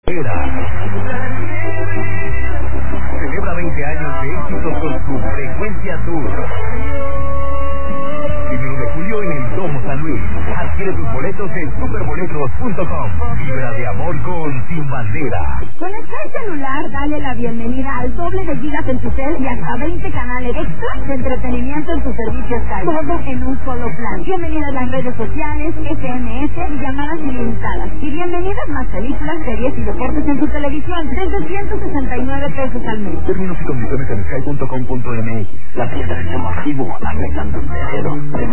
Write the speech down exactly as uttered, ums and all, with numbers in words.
Celebra veinte años de éxitos con su Frecuencia Tour. Primero de julio en el Domo San Luis. Adquiere tus boletos en superboletos punto com. Vibra de amor con Sin Bandera. Con el celular, dale la bienvenida al doble de gigas en tu cel y hasta veinte canales extras de entretenimiento en tu servicio Sky. Todo en un solo plan. Bienvenidas las redes sociales, S M S y llamadas ilimitadas. Y bienvenidas más películas, series y deportes en tu televisión. Desde ciento sesenta y nueve pesos al mes. Términos y condiciones en sky punto com punto m x. La piedra es masivo, arreglando el cerebro.